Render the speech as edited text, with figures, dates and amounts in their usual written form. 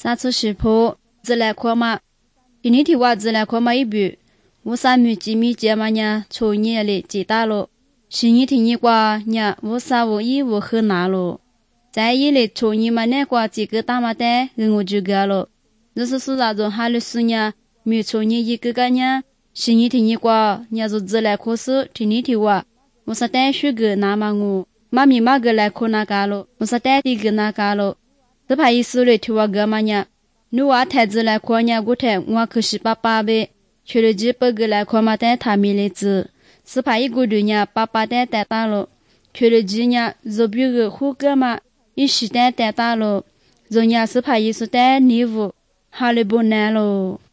啥子食谱自来科嘛今天的话自来科嘛一部我三米几米节嘛呢初年里几大了新一天一挂呢我三五一五很难了在一里初年嘛那挂几个大嘛的我就个了就是说那种哈律师呢没初年一个个呢新一天一挂呢就自来科是今天的话我是带学个那么我妈咪妈个来科那个了我是带的个那个了这怕一时里听我个嘛呢你话太自来科呢我太我可是爸爸呗去了几百个来科嘛带他没来子是怕一个人呢爸爸带大了去了几呢就比个虎个嘛一时带大了人家是怕一时带礼物哈利不难了